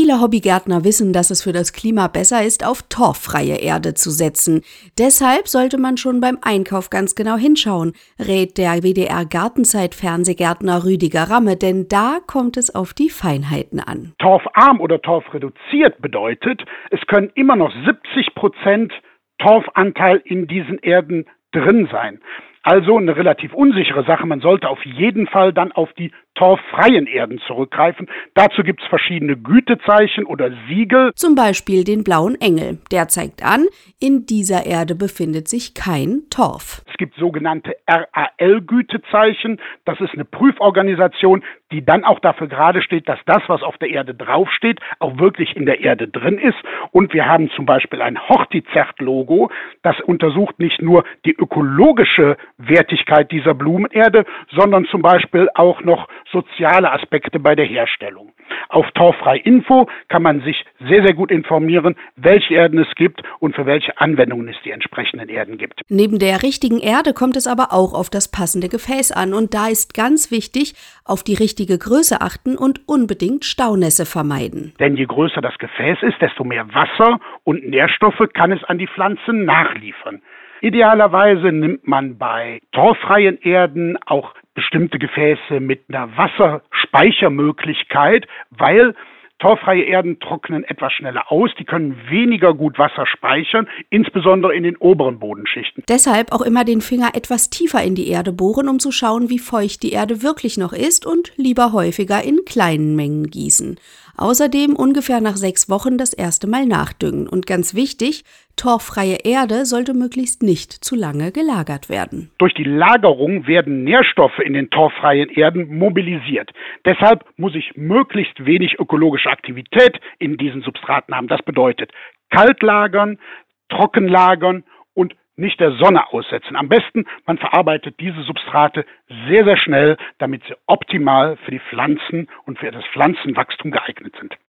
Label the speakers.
Speaker 1: Viele Hobbygärtner wissen, dass es für das Klima besser ist, auf torffreie Erde zu setzen. Deshalb sollte man schon beim Einkauf ganz genau hinschauen, rät der WDR-Gartenzeit-Fernsehgärtner Rüdiger Ramme, denn da kommt es auf die Feinheiten an.
Speaker 2: Torfarm oder torfreduziert bedeutet, es können immer noch 70% Torfanteil in diesen Erden drin sein. Also eine relativ unsichere Sache. Man sollte auf jeden Fall dann auf die torffreien Erden zurückgreifen. Dazu gibt es verschiedene Gütezeichen oder Siegel.
Speaker 1: Zum Beispiel den blauen Engel. Der zeigt an, in dieser Erde befindet sich kein Torf.
Speaker 2: Es gibt sogenannte RAL-Gütezeichen. Das ist eine Prüforganisation, die dann auch dafür gerade steht, dass das, was auf der Erde draufsteht, auch wirklich in der Erde drin ist. Und wir haben zum Beispiel ein Hortizert-Logo, das untersucht nicht nur die ökologische Wertigkeit dieser Blumenerde, sondern zum Beispiel auch noch soziale Aspekte bei der Herstellung. Auf Torffrei Info kann man sich sehr, sehr gut informieren, welche Erden es gibt und für welche Anwendungen es die entsprechenden Erden gibt.
Speaker 1: Neben der richtigen Erde kommt es aber auch auf das passende Gefäß an. Und da ist ganz wichtig, auf die richtige Größe achten und unbedingt Staunässe vermeiden.
Speaker 2: Denn je größer das Gefäß ist, desto mehr Wasser und Nährstoffe kann es an die Pflanzen nachliefern. Idealerweise nimmt man bei torffreien Erden auch bestimmte Gefäße mit einer Wasserspeichermöglichkeit, weil torffreie Erden trocknen etwas schneller aus, die können weniger gut Wasser speichern, insbesondere in den oberen Bodenschichten.
Speaker 1: Deshalb auch immer den Finger etwas tiefer in die Erde bohren, um zu schauen, wie feucht die Erde wirklich noch ist und lieber häufiger in kleinen Mengen gießen. Außerdem ungefähr nach 6 Wochen das erste Mal nachdüngen. Und ganz wichtig, torffreie Erde sollte möglichst nicht zu lange gelagert werden.
Speaker 2: Durch die Lagerung werden Nährstoffe in den torffreien Erden mobilisiert. Deshalb muss ich möglichst wenig ökologische Aktivität in diesen Substraten haben. Das bedeutet kalt lagern, trocken lagern und nicht der Sonne aussetzen. Am besten, man verarbeitet diese Substrate sehr, sehr schnell, damit sie optimal für die Pflanzen und für das Pflanzenwachstum geeignet sind.